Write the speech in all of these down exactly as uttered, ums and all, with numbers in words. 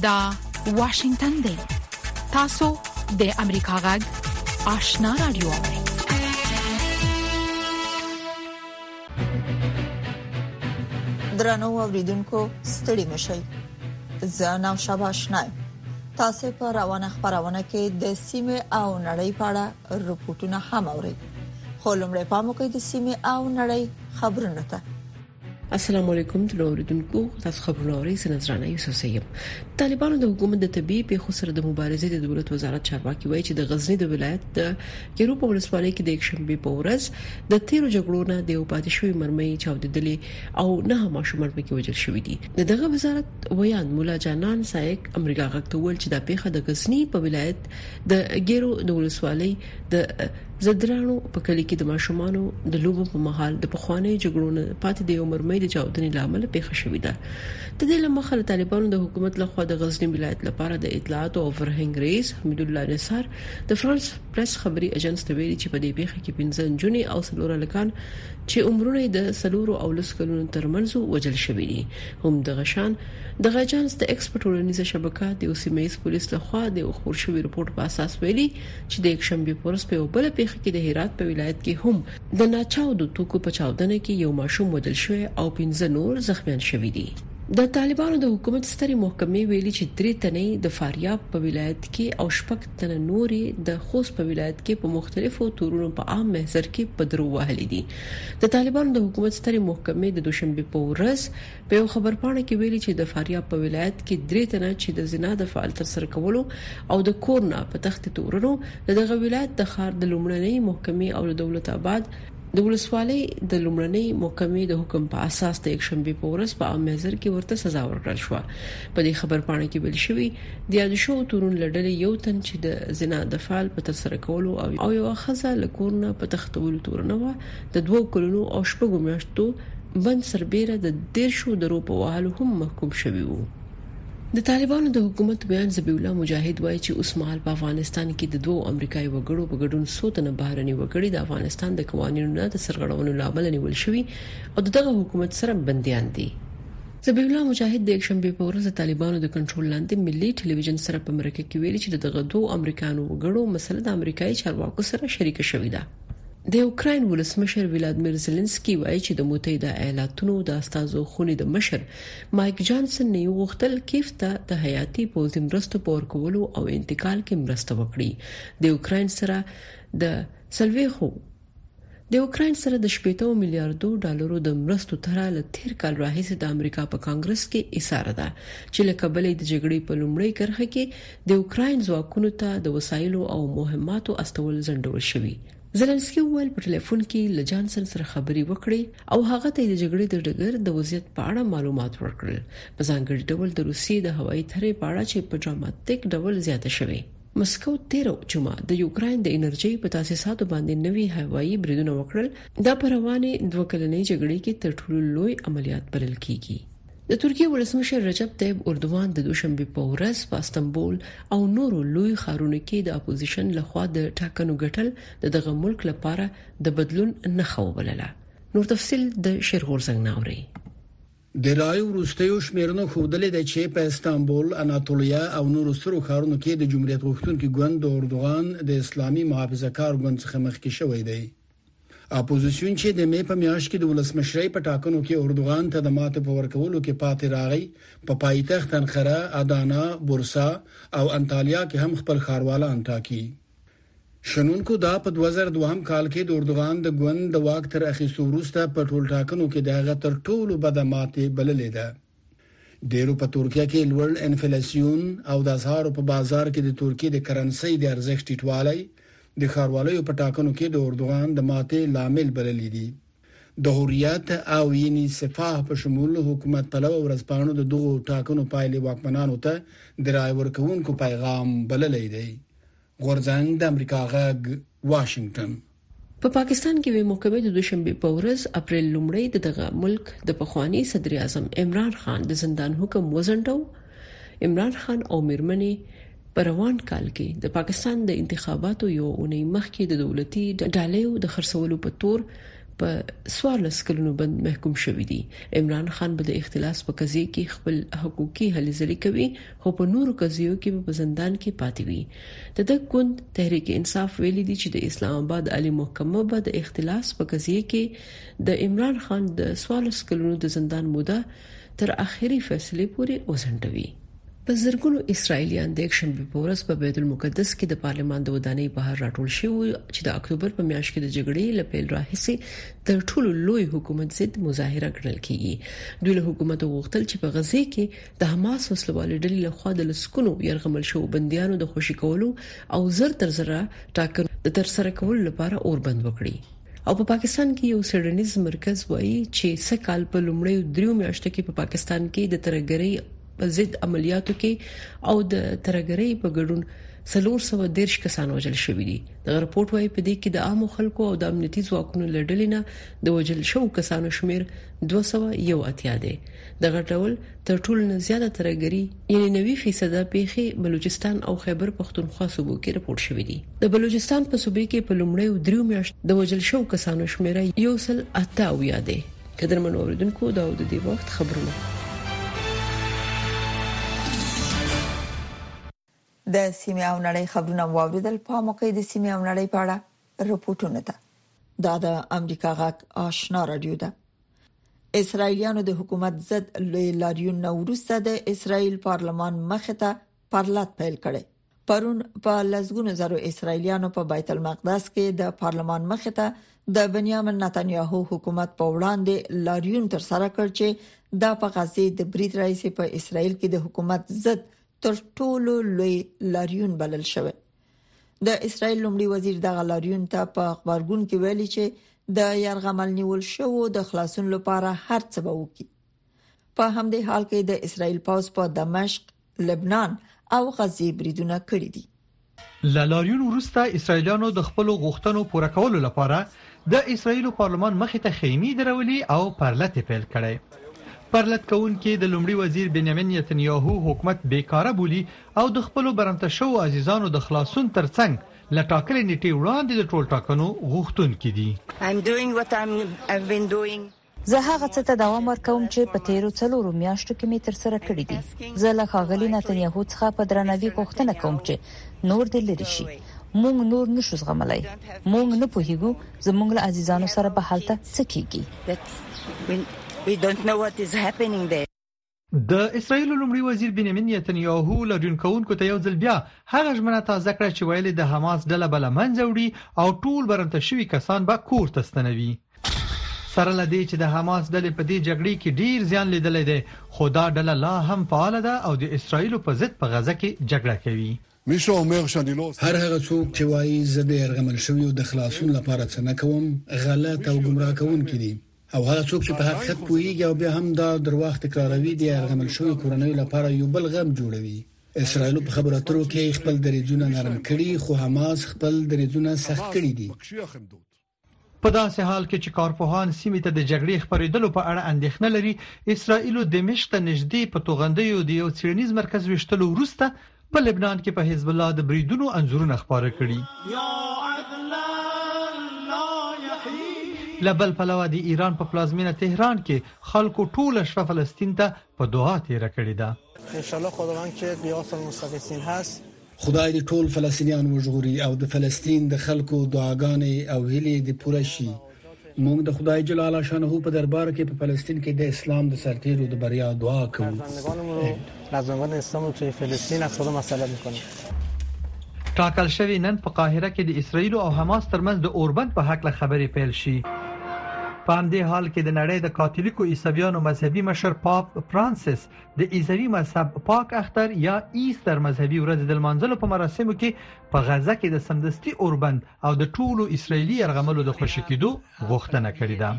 دا واشنگتن دی. تاسو د امریکا غږ آشنا رادیو اورئ. درنو اوریدونکو ستړي مشئ. زه نام شاباش نایم. تاسو په روانه خبرونه کې د سیمه او نړۍ په اړه رپورټونه هم اورئ. خو لمړی پام وکړئ د سیمه او نړۍ خبرونه ته. السلام علیکم ټول اوریدونکو، تاسو خبرونه اورئ. سنځرانه یوسف سیم. طالبانو د حکومت د طبيعي پیښو سره د مبارزې د دولت وزارت چارواکي وایي چې د غزنی د ولایت د یوروپ ولسوالۍ کې د یکشنبه په ورځ د تیرو جګړو نه د پاتې مرمۍ چاودېدلې او نه ماشومان پکې وژل شوې دي. دغه وزارت ویان مولا جانان سایک امریکا غاکته ول چې د پیښه د غزنی په ولایت د ګیرو د ولسوالۍ د زدرانو په کلی کې د ماشومانو د لوبو په محل د پخوانی جګړو نه پاتې د مرمۍ د چاودنې لامل پیښه شوې ده. د دې لمخه طالبانو د حکومت لخوا د غزنی ولایت لپاره د اطلاعات او فرهنګ رئیس حمید الله نصار د فرانس پریس خبري ایجنسی ته ویلي چې په دې پیښه کې پنځه جونې او څلور لکان چې عمرونه د سلورو او لس کلونو ترمنځ وژل شوي دي. هم د غشان د غاجانس د ایکسپورټورنیزه شبکه د اوسیمایس پولیس لخوا د خبر شوی رپورت په اساس ویلي چې د یکشنبه پورس په بل پیښه کې د هرات په ولایت کې هم د ناچاو د توکو په چاودنه کې یو ماشوم وژل شوی او پنځه نور زخمیان شوي دي. د طالبانو د حکومت ستري محکمې ویلي چې درې تنې د فاریاب په ولایت کې او شپږ تنه نورې د خوست په ولایت کې په مختلفو تورونو په عام محضر کې پدرو وهلې دي. د طالبانو د حکومت ستري محکمې د دوشنبه په ورځ په یو خبرپاڼه کې ویلي چې د فاریاب په ولایت کې درې تنه چې د زنا د فعال تر سره کولو او د کورنا په تخت تورونو دغه ولایت د خار د لومړنۍ محکمې او د دولت آباد د ولسوالۍ د لومړنۍ محکمې د حکم په اساس د یکشنبه په ورځ په عام محضر کې ورته سزا ورکړل شو. په دې خبرپاڼه کې ویل شوی د یاد شو تورون لړلې یو تن چې د زنا د فعال په تر سره کولو او یو خزه لکورنا په تختولو تورنه و د دوه کلونو او شپږو میاشتو بند سربېره د دیرشو درو په وهلو هم محکوم شوی وو. د طالبانو د حکومت بیان ذبیح الله مجاهد وایي چې اوسمهال په افغانستان کې د دوه امریکایي وګړو په ګډون سوتنه بهرني وګړي د افغانستان د قوانینو نه د سرغړونو لامل نیول شوی او دغه حکومت سره بنديان دي. ذبیح الله مجاهد د یکشنبه په ورځ طالبانو د کنټرول لاندې ملي ټلویزیون سره په مرکه کې ویلي چې دغه دوه امریکایي وګړو مسله د امریکایي چارواکو سره شریک شوې ده. د یوکرين ولسمشر ولادیمیر زيلنسکي وایي چې د متحده ایالاتونو د استازو خونې د مشر مایک جانسن نه یو غوښتل کیف ته د حیاتي پوځي مرستو پور کولو او انتقال کې مرسته وکړي. د یوکرين سره د سلويخو د یوکرين سره د شپږ میلیارډ ډالرو د مرستو ترال تیر کال راهیسې د امریکا په کانګرس کې ایثار ده چې له کبل د جګړې په لومړۍ کرښه کې د یوکرين ځواکونو ته د وسایلو او مهماتو استول ځنډول شوی. زيلنسکي وویل په ټلیفون کې له جانسن سره خبري وکړي او هغه ته د جګړې د ډګر د وضعیت په اړه معلومات ورکړل. په ځانګړي ډول د روسیې د هوایي ترې په اړه چې په ډراماتیک ډول زیاته شوه. مسکو تیرو جمعه د یوکرين د انرژي په تاسیساتو باندې نوي هوایي بریدونه وکړل. دا په روانه دوه کلنې جګړې کې تر ټولو لوی عملیات بلل کیږي. د ترکیه ولسمشر رجب طیب اردوغان د دوشنبه په ورځ په استنبول او نورو لوی ښارونو کې د اپوزیشن لخوا د ټاکنو ګټل دغه ملک لپاره د بدلون نه خوبلله. نور تفصيل د شیرغور څنګه ناوري. د رایو وروستیو شمیرنو ښودلې ده چې په استنبول، اناتولیا او نورو سترو ښارونو کې د جمهوریت غوښتونکو ګوند اردوغان د اسلامي محافظه‌کار ګوند څخه مخکې شوی دی. اپوزیشن چې د مې په میاشت کې د ولسمشرۍ په ټاکنو کې اردوغان ته د ماته په ورکولو کې پاتې راغی، په پایتخت انقره، ادانا، بورسا او انطالیا کې هم خپل ښاروالان ټاکي. شنونکو دا په دوه زره دوه کال کې د اردوغان د ګوند د واک تر اخیستو وروسته په ټول ټاکنو کې دغه تر ټولو بد ماته بللې ده. ډیرو په ترکیه کې لوړ انفلیسیون او د اسعارو په بازار کې د ترکیه د کرنسي د ارزښت ټیټوالی د ښاروالۍ په ټاکنو کې د اردوغان د ماته لامل بللې دي. د حریت او یعنی صفه په شمول حکومت پلو ورځپاڼو د دوه ټاکنو پایلې واکمنانو ته د رای ورکوونکو پیغام بللې دی. غورځنګ د امریکا غږ واشنگټن. په پا پاکستان کې وی محکمې د دوشنبه په ورځ اپریل لومړی دغه ملک د پخوانی صدر اعظم عمران خان د زندان حکم وزندو. عمران خان او میرمنې په روان کال کې د پاکستان د انتخاباتو یو اونۍ مخکې د دولتي ډالۍ د خرڅولو په تور په سوالس کلونو بند محکوم شوی دی. عمران خان به د اختلاس په قضیه کې خپل حقوقي هلې ځلې کوي خو په نورو قضیو کې په زندان کې پاتې وي. د دغه ګوند تحریک انصاف ویلي دی چې د اسلام آباد عالی محکمه به د اختلاس په قضیه کې د عمران خان د سوالس کلونو د زندان موده تر اخري فیصله پورې وزندوي. په زرګونو اسرایلیان د اکشنبه په ورځ په بیت المقدس کې د پارلمان د ودانۍ بهر راټول شوي چې د اکتوبر په میاشت کې د جګړې لپاره راهیسې تر ټولو لوی حکومت ضد مظاهره ګڼل کیږي. دوی له حکومت غوښتل چې په غزه کې د حماس وسلوال ډلې له خوا د لسکونو يرغمل شو بنديانو د خوشي کولو او زر تر زره ټاکنو د تر سره کولو لپاره اوربند وکړي. او په پا پاکستان کې یو سیډنیز مرکز وایي چې سکهال په لومړیو دریو میاشتو کې په پاکستان کې د ترګرۍ په ضد عملیاتو کې او د ترګرۍ په ګډون څلور سوه دیرش کسان وژل شوي دي. د رپورت وايي په دې کې د عامو خلکو او د امنیتي ځواکونو لړلې نه د وژل شوو کسانو شمیر دوه سوه یو اتیا دی. د غټول تر ټولو نه زیاته ترګرۍ یعنی نوي فیصد پیښې بلوچستان او خیبر پختونخوا صوبو کې رپورت شوې دي. د بلوچستان په صوبې کې په لومړیو دریو میاشتو د وژل شوو کسانو شمیر یو سل اته اویا دی. قدرمن اوریدونکو دا د دې وخت خبرونه د سیمه او نړۍ خبرونه واوریدل. په موقع د سیمه او نړۍ په اړه رپورټونه ده. دا د امریکا غاک آشنا رادیو ده. اسرایلیانو د حکومت ضد لاریون نوروسته د اسرایل پارلمان مخه ته پرلط پیل کړي. پرون په لزګونو زرو اسرایلیانو په بیت المقدس کې د پارلمان مخه ته د بنیامین نتنیاهو حکومت په وړاندې لاریون تر سره کړ چې د په غزه د بریټ رئیس په اسرایل کې د حکومت ضد تر ټولو لوی لاریون بلل شوی. د اسرایل لومړي وزیر د لاریون ته په خبرګون کې ویلي چې د يرغمل نیول شو د خلاصون لپاره هر څه به وکړي. په همدې حال کې د اسرایل پوز په دمشق، لبنان او غزه بریدونه کړی دي. لاریون وروسته اسرایلیانو د خپل غوښتنو پوره کولو لپاره د اسرایل پارلمان مخې ته خیمې درولي او پرلط پیل کړي. پرلط کون کې د لومړي وزیر بنیامین نتنیاهو حکومت بیکاره بولی او د خپل برمته شو عزیزانو د خلاصون ترڅنګ لټاکلې نیټه وړاندې د ټول ټاکنو غوښتونکو دي. I'm doing what I'm I've been doing. زه هغه څه ته دوام ورکوم چې په تیرو څلورو میاشتو کې می تر سره کړی دي. زه له ښاغلي نتنیاهو څخه په درناوي غوښتنه کوم چې نور دې لري شي. مونږ نور نشو زغملای. مونږ نه پوهیږو زموږ له عزیزانو سره به حالت څه کیږي. We don't know what is happening there. د اسرایل لومړي وزیر بنیامین نتنیاهو لاریون کوونکو ته یو ځل بیا هغه ژمنه تازه کړه چې ویلي د حماس ډله بل منځ وړي او ټول برمته شوي کسان به کور ته ستنوي. سره لدی چې د حماس ډلې په دې جګړې کې ډیر زیان لیدلې ده، خو دا ډله لا هم فعال ده او د اسرایل په ضد په غزه کې جګړه کوي. هر هغه څوک چې وایي زه د يرغمل شوی د خلاصون لپاره څه نه کوم غلط او گمراه کوونکی دي. او هغه څوک چې په حقیقت پوهیږي او بیا هم دا درواغ تکراروي د يرغمل شوی کورنۍ لپاره یو بل غم جوړوي. اسرائیل په خبرو اترو کې خپل دریځونه نرم کړي خو حماس خپل دریځونه سخت کړي دي. په داسې حال کې چې کارپوهان سیمې ته د جګړې خبرېدلو په اړه اندېښنه لري، اسرائیل د دمشق ته نږدې په توغندیو د یو څېړنیز مرکز وشتلو وروسته په لبنان کې په حزب الله د بریدونو انځورونه خپاره کړي. لبل پلوه د ایران په پلازمینه تهران کې خلکو ټول شپه فلسطین ته په دعا تیر کړی ده. ان شاء الله خداوند که قیاس المستضعفین هست، خدای دې ټول فلسطینیان وژغوري او د فلسطین د خلکو دعاګانې او هیلې دې پوره شي. موږ د خدای جلال شانه په دربار کې په فلسطین کې د اسلام د سرتیرو د بریا دعا کوو. نظامون اسلام توی فلسطین از خدا مسئله میکنیم. ټاکل شوی نن په قاهره کې د اسرایل او حماس ترمنځ د اوربند په حق له خبرې پیل شي. په همدې حال کې د نړۍ د کاتولیکو عیسویانو مذهبي مشر پاپ فرانسیس د عیسوي مذهب پاک اختر یا ایستر مذهبي ورځ د لمانځلو په مراسمو کې په غزه کې د سمدستي اوربند او د ټولو اسرایلی يرغملو د خوشی کېدو غوښتنه کړې ده.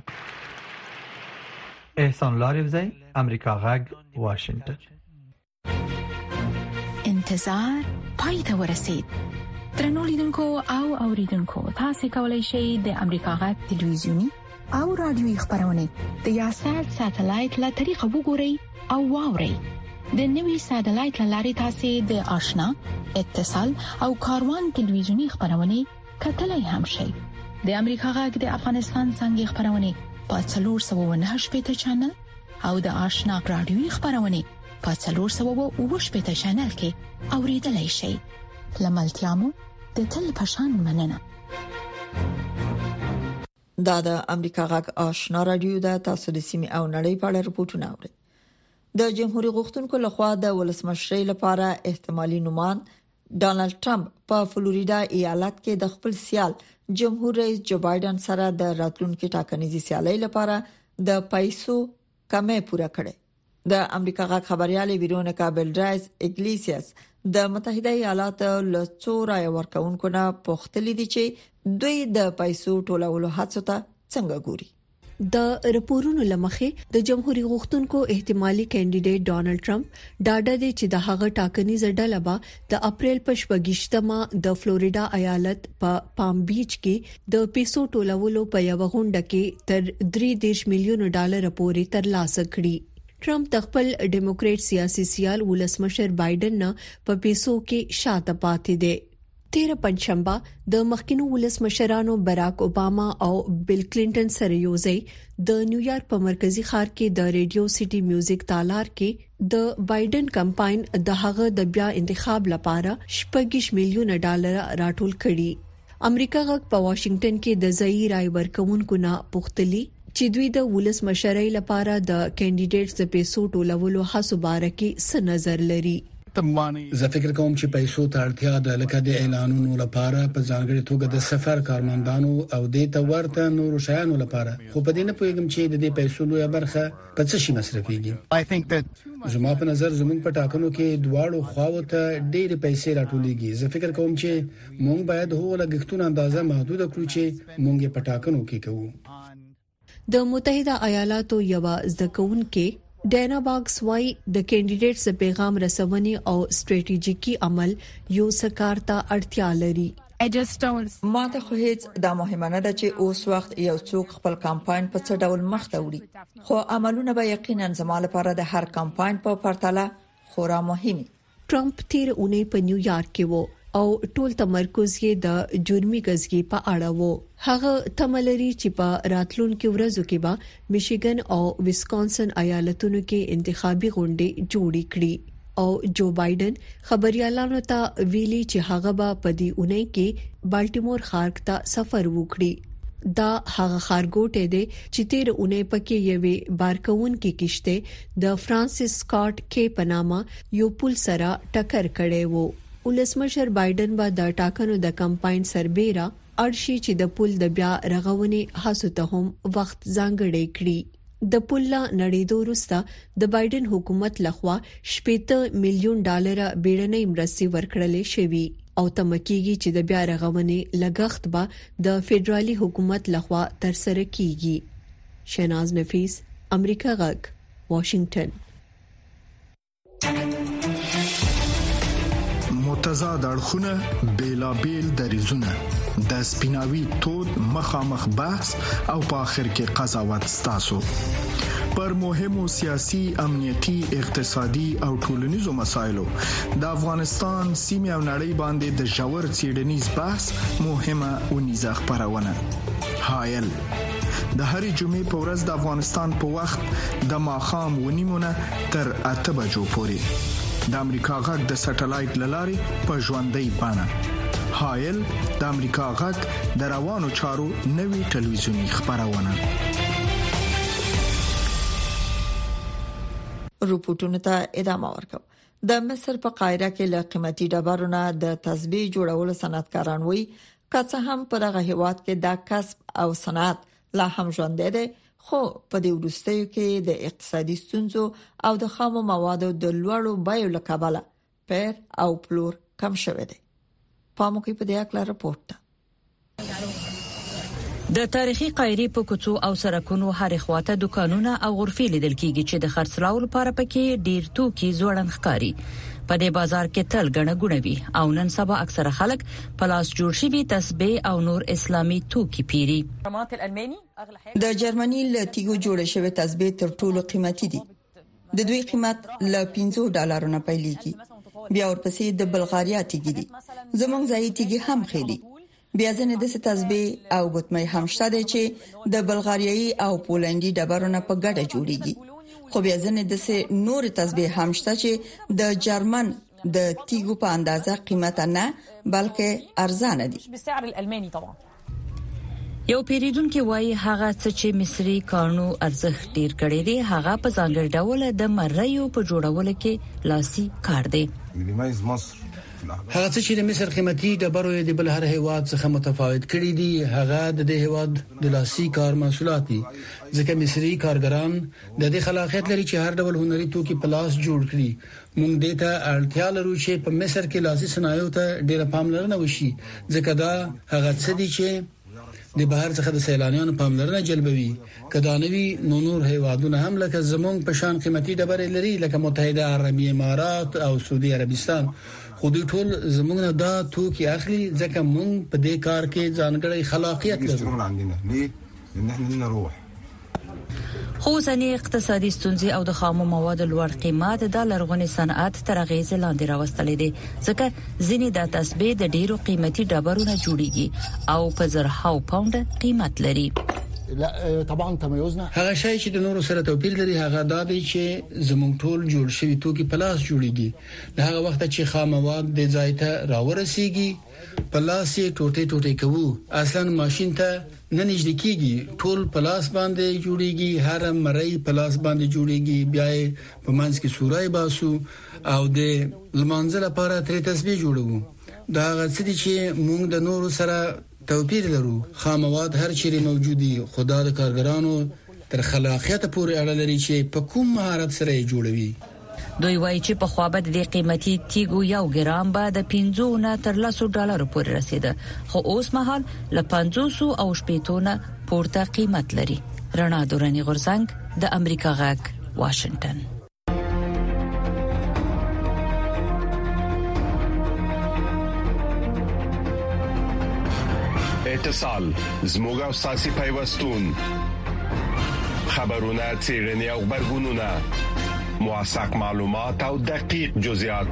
احسان لاریوزی، امریکا غږ، واشنگټن. انتظار پای ته ورسید. درنو لیدونکو او اوریدونکو، تاسو کولی شئ د امریکا غږ ټلویزیونی او رادیوي خبرونه د یاشر ساتلایت له طریقو وګورئ او واورئ. د نوي ساتلایت لارې تاسو د آشنا، اتصال او کاروان ټلویزیونی خبرونه کتلای هم شئ. د امریکا غږ د افغانستان څنګه خبرونه په څلور سوه و نه شپږ چنل او د آشنا رادیوي خبرونه په څلور سوه و اووه شپږ چنل کې اوریدلای شئ. لملتيامو د تل پشان مننه. دا د امریکا غږ آشنا رادیو د تاسو د سیمې او نړۍ په اړه رپورټونه اوري. د جمهوریت غوښتونکو لخوا د ولسمشرۍ لپاره احتمالي نومان ډانلډ ټرمپ په فلوریدا ایالت کې د خپل سیال جمهور رئیس جو بایدن سره د راتلونکي ټاکنیزي سیالۍ لپاره د پیسو کمې پوره کړې. د امریکا غږ خبريال ویرونیکا بیلډرایز اګلیسیاس د متحده ایالاتو له څو رای ورکوونکو نه پوښتنه دي چې دوی د پیسو ټولولو هڅو ته څنګه ګوري. د رپورونو لمخې د جمهوریت غوښتونکو احتمالي کینډیډیټ ډانلډ ټرمپ ډاډه دی چې د هغه ټاکنیزه ډله به د اپریل په شپږشتمه د فلوریدا ایالت په پا پام بیچ کې د پیسو ټولولو په یو غونډه کې تر درې دېرش میلیون ډالر پورې ترلاسه کړي. ټرمپ د خپل ډیموکرات سیاسي سیال ولسمشر بایدن نه په پیسو کې شاته پاتې دی. تیر پنځشنبه د مخکینو ولسمشرانو براک اوباما او بیل کلینټن سره یوځای د نیویارک په مرکزی ښار کې د ریډیو سټي میوزیک تالار کې د بایدن کمپاین د هغه د بیا انتخاب لپاره شپږ میلیون ډالر راټول کړي. امریکا غږ په واشنگټن کې د ځای رای ورکوونکو نه پوښتلي چې دوی د ولسمشرۍ لپاره د کینډیډیټس د پیسو ټولولو هڅو باره کې څه نظر لري. زه فکر کوم چې پیسو ته اړتیا ده لکه د اعلانونو لپاره په ځانګړي توګه د سفر کارمندانو او د تورته نورو شیانو لپاره، خو په دې نه پوهیږم چې د دې پیسو لویه برخه په څه شي مصرفيږي. زما په نظر زموږ په ټاکنو کې دواړو خواو ته ډېر پیسې راټولېږي. زه فکر کوم چې موږ باید هغه لګښتونه اندازه محدود کړو چې موږ په ټاکنو کې کوو. د متحده ایالاتو یو ځکهونکې ډینا باکس وايي د کینډیډیټس د پیغام رسونې او سټریټیجیکي عمل یو سکارتا اړتیا لري. ما ته خو هیڅ دا مهمه نه ده چې اوس وخت یو څوک خپل کمپاین په څه ډول مخ ته وړي، خو عملونه به یقینا زما لپاره د هر کمپاین په پرتله خورا مهمي. ټرمپ تیر اونۍ په نیویارک کې وو او ټول تمرکز یې د جرمي غزګي په اړه وو. هغه تملري چې په راتلونکو ورځو کې به میشیګن او ویسکانسن ایالتونو کې انتخابي غونډې جوړې کړي او جو بایدن خبريالانو ته ویلي چې هغه به په دې اونۍ کې بالټیمور ښار ته سفر وکړي. دا هغه خارګوټه دی چې تیر اونۍ پکې یوې بارکون کې کشته د فرانسیس سکاٹ کې پنامه یو پل سره ټکر کړي وو. ولسمشر بایدن به د ټاکنو د کمپاین سربېره ارشي چې د پل د بیا رغونې هڅو ته هم وخت ځانګړی کړي. د پل لا نړیدو وروسته د بایدن حکومت لخوا شپږ میلیون ډالر بیړنۍ مرستې ورکړلې شوې او تمکیږي چې د بیا رغونې لګښت به د فدرالي حکومت لخوا ترسره کیږي. شناز نفیس، امریکا غږ، واشنگټن. متضاد اړخونه بیلابیل دریزونه د سپیناوي تود مخامخ بحث او په اخر کې قضاوت ستاسو پر مهمو سیاسي، امنیتي، اقتصادي او ټولنیزو مسایلو د افغانستان سیمه او نړۍ باندې د ژور څېړنیز بحث مهمه ونیزه خبرونه. هایل د هرې جمعې په ورځ د افغانستان په وخت د ماخام ونیمونه تر اته بجو پورې د امریکا غږ د سټلایټ للارې په ژوندۍ بانه. هایل د امریکا غږ د روانو چارو نوي ټلویزیونی خبرونه. رپورټونو ته ادامه ورکوم. د مصر په قاهره کې له قیمتي ډبرونو د تسبیح جوړولو صنعتکاران وایي که هم په دغه هیواد کې دا کسب او صنعت لا هم ژوندی دی، خو په دې وروستیو کې د اقتصادي ستونزو او د خامو موادو د لوړو بیو له کبله پیر او پلور کم شوی دی. پامو کې په دې اړه راپورټ. د تاریخي قاهره په کوڅو او سړکونو هر خواته دکانونه او غرفې لیدل کیږي چې د خرڅلاو لپاره پکې ډیر توکي زوړن ښکاري. په دې بازار کې تل غڼه غونوي او نن سبا اکثره خلک پلاس جوړ شوی تسبیح او نور اسلامي توکي پیري. د جرمني لتیګو جوړ شوی تسبیح تر ټولو قیمتي دي. د دوی قیمت ل پنځه ډالرو نه پیلېږي. بیا ورپسې د بلغاریا تیګي دي. زمونږ ځای تیګي هم خېلي. بیا ځنه د تسبیح او ګوتمۍ هم شته دي چې د بلغاریایي او پولندي ډبرونو په ګډه جوړیږي. خو بیا ځنه د نور تسبیح هم شته چې د جرمن د تیګو په اندازه قیمت نه بلکې ارزانه دي. بالسعر الالماني طبعا. یو پیریدونکو وایي هغه څه چې مصری کانو ارزښت ډیر کړی دی هغه په ځانګړي ډول د مریو په جوړولو کې لاسي کار دی. هغه څه چې د مصر قیمتي ډبرو د بل هر هیواد څخه متفاوت کړي دي هغه د دې هیواد د لاسي کار محصولات دي، ځکه مصری کارګران د دې خلاقیت لري چې هر ډول هنري توکي په لاس جوړ کړي. موږ دې ته اړتیا لرو چې په مصر کې لاسي صنایعو ته ډیره پاملرنه وشي، ځکه دا هغه څه دي چې د بهر څخه د سیلانیانو پاملرنه جلبوي. کدا نوی نو نور هیوادونه هم لکه زمونږ په شان قیمتي ډبرې لري لکه متحده عربی امارات او سعودي عربستان، خو دوی ټول زمونږ نه دا توکي اخلي ځکه موږ په دې کار کې ځانګړی خلاقیت لرو. خو ځنې اقتصادي ستونزې او د خامو موادو لوړ قیمت د لرغوني صنعت تر اغیز لاندې راوستلې دي، ځکه ځینې د تسبیح د ډیرو قیمتي ډبرو نه جوړیږي او په زرهاو پاونډ قیمت لري. لا طبعا تميزنا هغه شی چې د نورو سره توپیر لري هغه دا دی چې زموږ ټول جوړ شوی توکي په لاس جوړیږي. د هغه وخت چې خام مواد د ځای ته راورسیږي په لاس یې ټوټه ټوټه کوو، اصلا ماشين ته نه نږدې کیږي، ټول په لاس باندې جوړیږي، هر مری په لاس باندې جوړیږي، بیا په منځ کې سورای باسو او د لمانځه لپاره تر تسبیح جوړو. دا هغه څه دي چې موږ د نورو سره توپیر لرو. خام مواد هر چیرې موجودي، خدا د کارګرانو تر خلاقیت پورې اړه لري چې په کوم مهارت سره یې جوړوي. دوی وایي چې په خوا بد د قیمتي تیګو یو ګرام به د پنځه نه تر لسو ډالرو پورې رسیده، خو اوس مهال له پنځوس او شپږ نه پورته قیمت لري. رڼا دوراني غورزنګ د امریکا غږ واشنگټن. اتصال زموږ او ساسي پیوستون خبرونه چیرنی او خبرګونونه موثق معلومات او دقیق جزئیات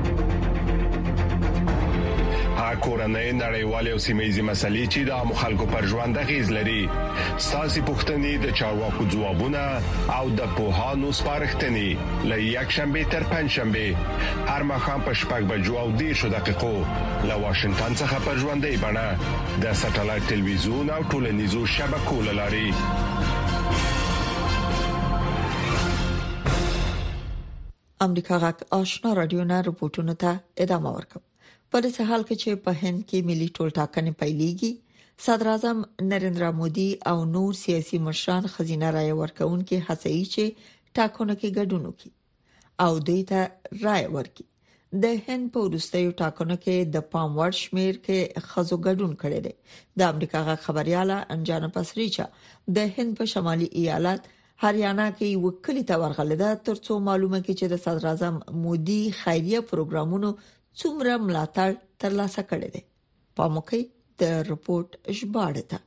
هر کورنۍ نړیوالې او سیمه‌یزې مسلې چې د مخالکو پر ژوند غیز لري ساسي پښتنې د چارواکو ځوابونه او د پوهانو سپارښتنې له یک شنبه تر پنځ شنبه هر مخام په شپږ بجو او دیرشو دقیقو له واشنگټن څخه پر ژوندۍ بڼه د ساتلایت ټلویزیون او ټولنیزو شبکو لاري. امریکا غږ آشنا رادیو نه رپورټونه ته ادامه ورکوي. په دې حال کې چې په هند کې ملي ټولټاکنې پیلېږي، صدر اعظم نریندرا مودي او نور سیاسي مشران خزینه رای ورکوونکي هڅوي چې ټاکنو کې ګډون وکړي او دوی ته رای ورکړي. د هند په وروستیو ټاکنو کې د پام وړ شمیر کې خزو ګډون کړي دي. د امریکا غږ خبرياله انجانا پسریچا د هند په شمالي ایالت هریانا کې وکړی تا ورغله ترڅو معلومه کې چې د صدر اعظم مودي خیریه پروګرامونو څومره ملاتړ ترلاسه کړي دي. پاموکي د رپورت ژباړه ده.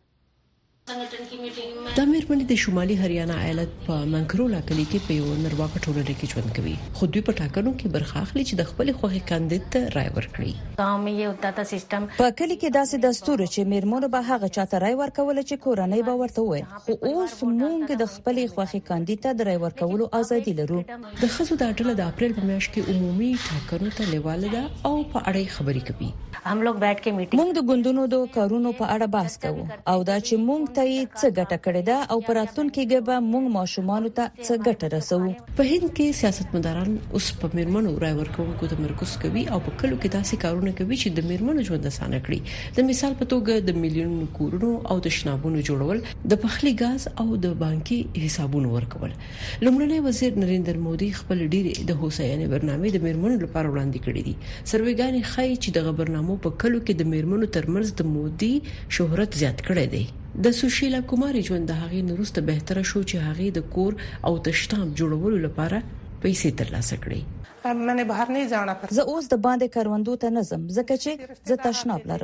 د امریکا د شمالي هریانا ایالت په منکرولا کلی کې په یو نرواکه ټولنه کې ژوند کوي. خو دوی په ټاکنو کې برخه اخلي چې د خپل خوښي کاندید ته رائے ورکړي. په کلی کې داسې دستور چې میرمنو به هغه چاته رائے ورکول چې کورنۍ به ورته وي، خو اوس موږ د خپل خوښي کاندید ته رائے ورکولو ازادي لرو. د خزو د اټل د اپریل په میاشت کې عمومي ټاکنو ته لیواله ده او په اړه خبرې کوي. موږ د ګوندونو د کارونو په اړه بحث کوو او دا چې موږ ته څه ګټه کړې ده او پراتلونکو کې به موږ ماشومان ته څه ګټه رسوو. په هند کې سیاستمداران اوس په میرمنو رائے ورکوونکو ته مرکز کوي او په کلو کې داسې کارونه کوي چې د میرمنو ژوند آسانه کړي. د مثال په توګه د میلیونونو کورونو او د شنابونو جوړول، د پخلي غاز او د بانکي حسابونو ورکول. لومړنی وزیر نریندر مودي خپل ډیری د هوساینې برنامه د میرمنو لپاره وړاندې کړې دي. سروېګانی ښایي چې د خبرنامو په کلو کې د میرمنو ترمنځ د مودي شهرت زیات کړی دی. د سوشیلا کوماری ژوند د هغې نورسته بهتره شو چې هغې د کور او د شتام جوړولو لپاره پیسې ترلاسه کړې. زه اوس د باندې کاروندو ته نظم ځکه چې زه تشناب لرم.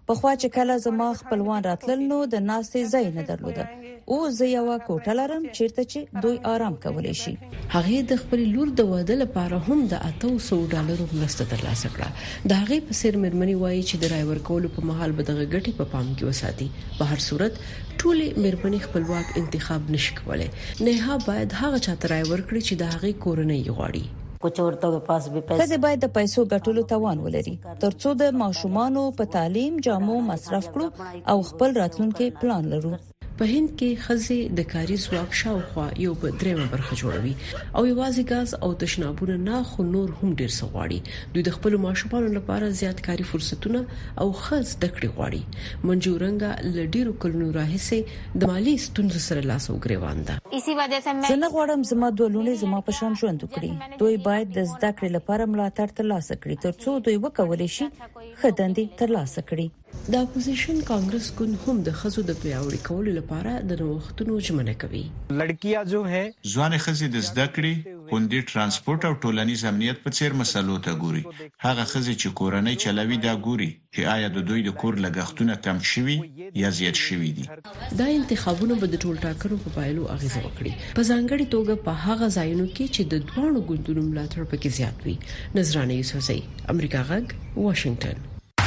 په خوا چې کله زما خپلوان راتلل نو د ناستې ځای نه درلوده او زه یو کوټه لرم چیرته چې دوی آرام کولی شي. هغه د خپل لور د واده لپاره هم د اته سوه ډالرو مرسته ترلاسه کړه. د هغه په سر مرمنې وایي چې د رای ورکولو په مهال به دغه ګټې په پام کې وساتي. په هر صورت ټولې مرمنې خپلواک انتخاب نشي کولای. نه باید هغه چاته رای ورکړي چې د هغه کورنۍ غواړي. خزه باید د پیسو ګټلو توان ولري ترڅو د ماشومانو په تعلیم جامو مصرف کړو او خپل راتلونکي پلان لرو. په هند کې خزه د کاري ځواک شاوخوا یو په درېمه برخه جوړوي او یوازې غاز او تشنابونه نه خو نور هم ډیر څه غواړي. دوی د خپل ماشومانو لپاره زیات کاري فرصتونه او خاص دکړې غواړي. منجورنګا لډیرو کلونو راهیسې د مالی ستونزو سره لاس او ګریوان ده. زه نه غواړم زما دولونه زما په شان ژوند وکړي. دوی باید د زده کړې لپاره ملاتړ ترلاسه کړي ترڅو دوی وکولای شي خداندې ترلاسه کړي. د اپوزیشن کانګرس ګوند هم د خزو د پیاوړي کولو لپاره د نوښتونو ژمنه کوي. لړکیاں جو ہے ځوان خزې د زده کړې، خوندي ترانسپورت او ټولنیز امنیت په څیر مسلو ته ګوري. هغه خزې چې کورنۍ چلوي دا ګوري چې آیا د دوی د کور لګښتونه کم شوي یا زیات شوي دي. دا انتخابونه به د ټول ټاکنو په پایلو اغیزه وکړي. په ځانګړي توګه په هغه ځایونو کې چې د دوه ګوندونو ملاتړ پکې زیات وي. نظرانه یوسفزئی، امریکا غږ، واشنگټن.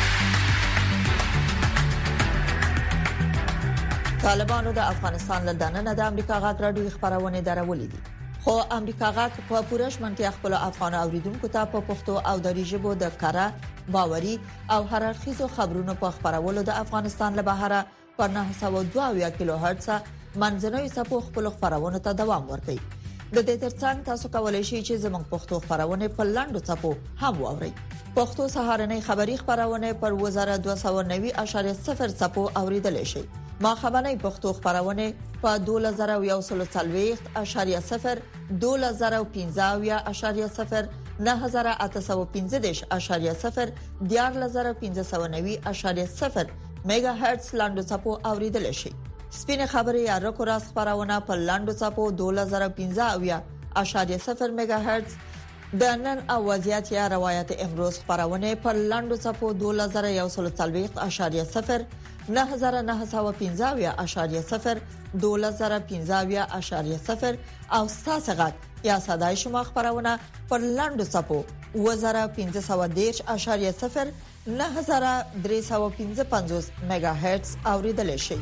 طالبانو د افغانستان له دننه د امریکا غږ راډیو خبرونه درولې دي. خو امریکا غږ په پوره شمنتیا خپل افغان اوریدونکو ته په پښتو او دری ژبه د کاره باوري او هررخیزو خبرونو په خبرولو د افغانستان له بهره پر نه سوه دوه کیلو هرتز منځنوي څپو خپل خبرونه ته دوام ورکوي. د دې ترڅنګ تاسو کولای شئ چې زموږ پښتو خبرونه په لاندو څپو هم واورئ. پښتو سهارنۍ خبری خبرونه پر وزارت دوه سوه نوي اعشاریه صفر څپو اوریدل شي. ما خبرنۍ پښتو خبرونه په دوه زره یو سل څلوېښت اعشاریه صفر، دوه زره پنځه اعشاریه صفر، نه زره اته سوه پنځه اعشاریه صفر، دیار زره پنځه سوه نوي اعشاریه صفر میگا هرتز لاندو څپو اوریدل شي. سپینه خبري یا رکو راس خبرونه په لاندو څپو دوه زره پنځه اعشاریه صفر میگا هرتز، د نن او وضعیت یا روایت امروز خبرونه په لاندو څپو دوه زره یو سل څلوېښت اعشاریه صفر، نه زره نه سوه پنځه اعشاریه صفر، دوه زره پنځه اعشاریه صفر او ساسغت یا صداي شما خبرونه پر لاندو څپو اوه زره پنځه سوه دېرش اعشاریه صفر، نه زره درې سوه پنځه پنځوس میگا هرتز اوریدل شي.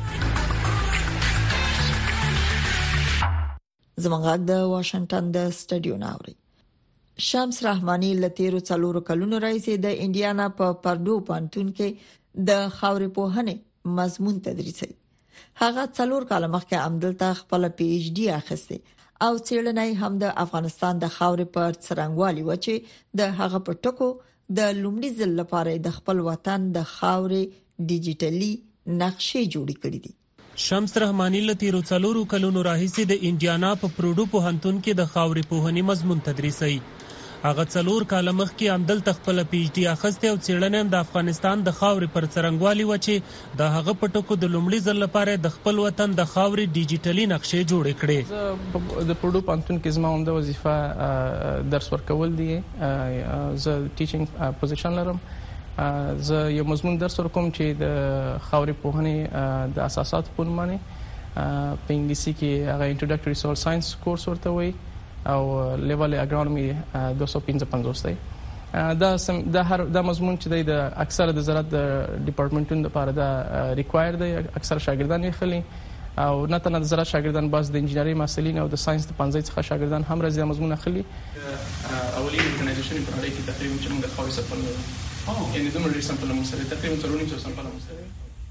زمونږ د واشنگټن د سټډیو ناوړي. شمس رحماني لتیرو څلورو کلونو راځي د انډیانا په پردو پانتون کې د خاورې پوهنې مضمون تدریسي. هغه څلور کال مخکې عمدلته خپل پی ایچ ډي اخیسته او څېړنه هم د افغانستان د خاورې پر څرنګوالي و چې د هغه په ټکو د لومړي ځل لپاره د خپل وطن د خاورې ډیجیټلي نقشې جوړې کړې دي. شمس رحماني لتیرو څلورو کلونو راهیسې د انډیانا په پروډو پوهنتون کې د خاورې پوهنې مضمون تدریسي. هغه څلور کال مخکې عمدل تخپل پی ایچ ډي اخیسته او څېړنه د افغانستان د خاورې پر څرنګوالي و چې د هغه په ټکو د لومړي ځل لپاره د خپل وطن د خاورې ډیجیټلي نقشې جوړې کړې. د پروډو پوهنتون کې زما عمده وظیفه درس ورکول دي. زه ټیچینګ پوزیشن لرم. زه یو مضمون درس ورکوم چې د خاورې پوهنې د اساسات په نوم باندې په انګلیسي کې هغه انټروډکټري سویل ساينس کورس ورته وایي او لیول اګرونومي دوه سوه پنځه پنځوس دی. دا د هر د مضمون چې د اکثره د زراعت د ډپارټمنټونو لپاره دا ریکوایر دی. اکثره شاګردان یې خلی او نه تنه د زراعت شاګردان باز د انجینری محصلین او د ساينس د پنځه څخه شاګردان هم راځي د مضمون خلی. اولی ارګنایزیشن په اړه کې تقریبا چې موږ خاورې سفر لرو. یعنی د مړي سمپل موږ سره تقریبا څلورنیم څو سمپل موږ سره.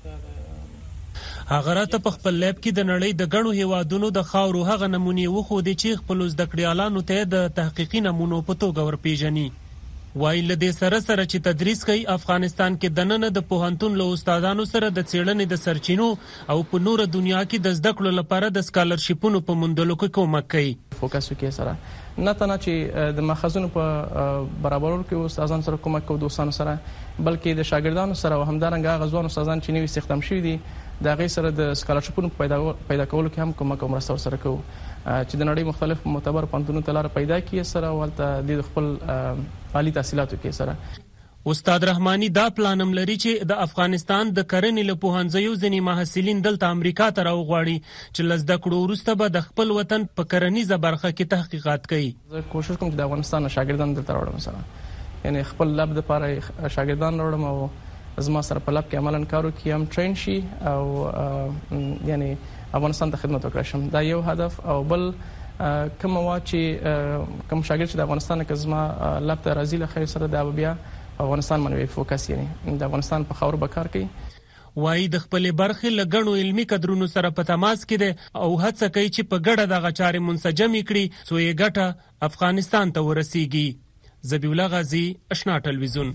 هغه راته په خپل لیب کې د نړۍ د غړو هیوادونو د خاورو هغه نمونې وخوندي چې خپل زده کړیالانو ته د تحقیقي نمونو په توګه ورپیژني. وایي له دې سره سره چې تدریس کوي افغانستان کې د نن د پوهنتون له استادانو سره د څېړنې د سرچینو او په نور دنیا کې د زده کړو لپاره د سکالرشیپونو په موندلو کې کومک کوي. فوکس وکړي سره نه تنه چې د ماخذونو په برابرولو کې استادانو سره کومک کوي دوستانو سره بلکې د شاګردانو سره او همدارنګه غزوان استادان چې نوي استخدام شوي دي د غي سره د سکالرشیپونو پیدا پیدا کولو کې هم کومک او مرسته سره کوي چې د نړۍ مختلف معتبر پانتونو تلار پیدا کیږي سره ولته د خپل عالی تحصیلاتو کې سره. استاد رحماني دا پلانم لري چې د افغانستان د کرنې له پوهنځیو ځینې محصلین دلته امریکا ته راوغواړي چې له زده کړو وروسته به د خپل وطن په کرنیزه برخه کې تحقیقات کوي. زه کوشش کوم چې د افغانستان شاګردان دلته راوړم سره، یعنی خپل لاب د لپاره شاګردان راوړم او زما سره په لاب کې عملاً کار وکړي، هم ټرین شي او یعنی افغانستان ته خدمت وکړم شم. دا یو هدف. او بل کوم وا چې کوم شاګرد چې د افغانستان کې زما لاب ته راځي له خیر سره دا بیا افغانستان باندې فوکس یې د افغانستان په خاور به کار کوي. وایي د خپل برخې لګڼو علمي کدرونو سره په تماس کې ده او هڅه کوي چې په ګډه دغه چارې منسجم کړي څو یې ګټه افغانستان ته ورسیږي. ذبیح الله غازی، آشنا ټلویزیون.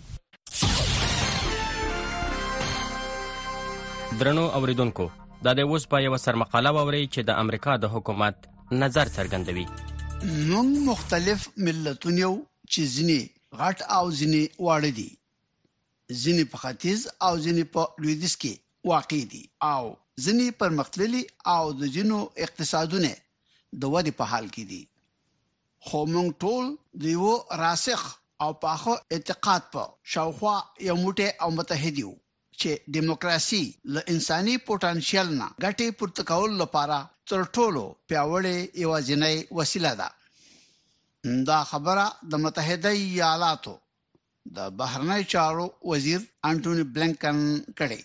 درنو اوریدونکو، دا د اوس په یو سرمقاله ووري چې د امریکا د حکومت نظر څرګندوي. موږ مختلف ملتونه چې ځینې غټ او ځینې واړه دي، ځینې په ختیځ او ځینې په لویدیځ کې واقع دي او ځینې پرمختللي او د ځینو اقتصادونه د ودې په حال کې دي. خو موږ ټول د یو راسخ او پاخه اعتقاد په شاوخوا یو موټی او متحد یو چې دیموکراسي له انساني پوتنشل نه ګټې پورته کول لپاره تر ټولو پیاوړې یوازینۍ وسیله ده. دا خبره د متحده ایالاتو د بهرنی چارو وزیر انټونی بلنکن کړي.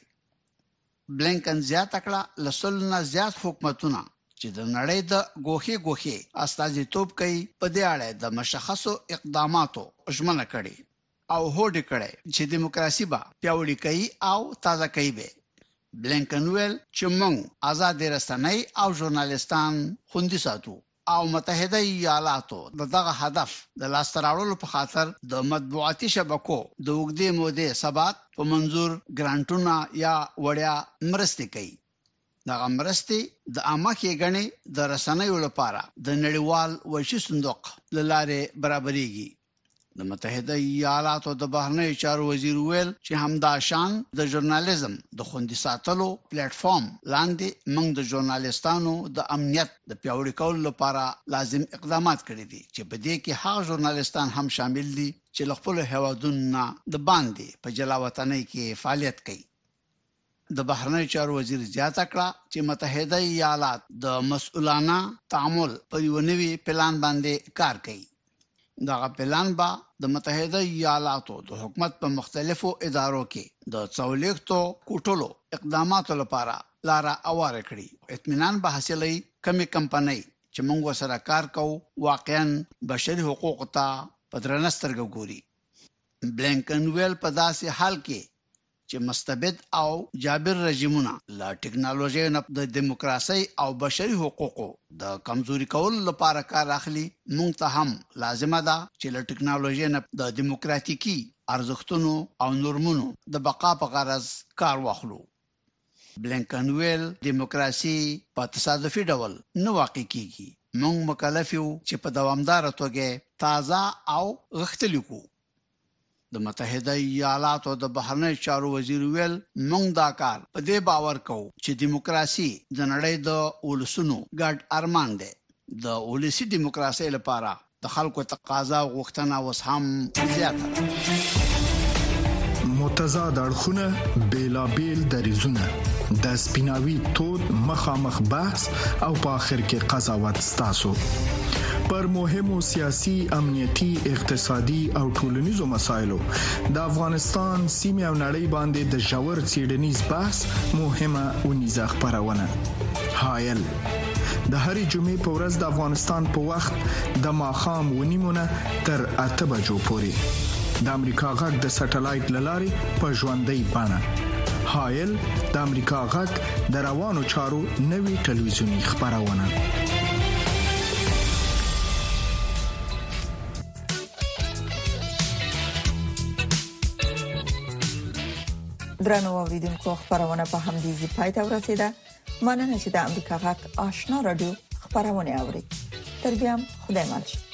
بلنکن زیاته کړه لسل نه زیات حکومتونه چې د نړۍ د ګوخي ګوخي استازیتوب کوي په دې اړه د مشخصو اقداماتو ژمنه کړي او هوډ کړي چې دیموکراسي به پیاوړې کوي او تازه کوي. به بلنکن ویل چې موږ آزاد رسنۍ او ژورنالیستان خوندي ساتو او متحده ایالاتو دغه هدف د لاس راوړلو په خاطر د مطبوعاتي شبکو د وګړي مودې ثبات په منظور ګرانټونه یا وړیا مرستې کوي. دغه مرستې د عامه کېګنې د رسنیو لپاره د نړیوال وشي صندوق لاره برابرېږي. د متحده ایالاتو د بهرنی چارو وزیر ویل چې همدا شان د ژورنالیزم د خوندي ساتلو پلیټ فارم لاندې موږ د ژورنالیستانو د امنیت د پیاوړي کولو لپاره لازم اقدامات کړي دي چې په دې کې هغه ژورنالیستان هم شامل دي چې خپل هوادونو د باندې په جلا وطنۍ کې فعالیت کوي. د بهرنی چارو وزیر زیاته کړه چې متحده ایالات د مسؤلانه تعامل په یو نوي پلان باندې کار کوي. دغه پلان با د متحده ایالاتو د حکومت په مختلفو ادارو کې د څولېختو کوټلو اقداماتو لپاره لاره اواره کړي. اطمینان به حاصلې کمی کمپنۍ چې موږ سره کار کوو واقعا بشري حقوق ته په درنه سترګه ګوري. بلنکن ویل په داسې حال کې چې مستبد او جابر رژیمونه لا ټکنالوژي نه د دیموکراسي او بشري حقوقو د کمزوري کول لپاره کار اخلي. موږ ته هم لازمه ده چې له ټکنالوژي نه د دیموکراتیکي ارزښتونو او نورمونو د بقا په غرض کار واخلو. بلنکن ویل دیموکراسي په تصادفي ډول نه واقع کیږي. موږ مکلف یو چې په دوامدار توګه تازه او غښتلي کو. د متحده ایالاتو د بهرنی چارو وزیر ویل موږ دا کار په دې باور کوو چې دیموکراسي د نړۍ د ولسونو ګډ ارمان دی. د ولسی دیموکراسي لپاره د خلکو تقاضا او غوښتنه اوس هم زیاته ده. متضاد اړخونه بیلابیل دریزونه د سپیناوي تود مخامخ بحث او په اخر کې قضاوت ستاسو پر مهمو سیاسي، امنیتي، اقتصادي او ټولنیزو مسایلو د افغانستان سیمه او نړۍ باندې د ژور څېړنیز بحث مهمه ونیزه خبرونه. هایل د هرې جمعې په ورځ د افغانستان په وخت د ماښام ونیمونه تر اته بجو پورې د امریکا غږ د سټلایټ لارې په ژوندۍ بڼه. هایل د امریکا غږ د روانو چارو نوي ټلویزیونی خبرونه. درنو اوریدونکو خبرونه په همدې ځای پای ته ورسیده. مننه چې د امریکا غږ آشنا رادیو خبرونه اوري. تر بیا خدای مل.